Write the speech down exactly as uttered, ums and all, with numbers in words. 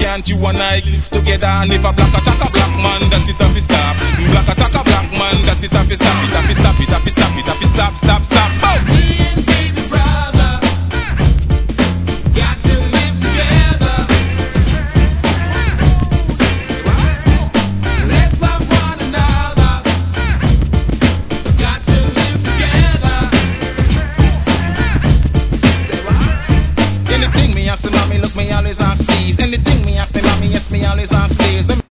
can't you and I live together? And if a black attack a black man, that's it have to stop. Black attack a black man, that's it have to stop. It have to stop, it have to stop.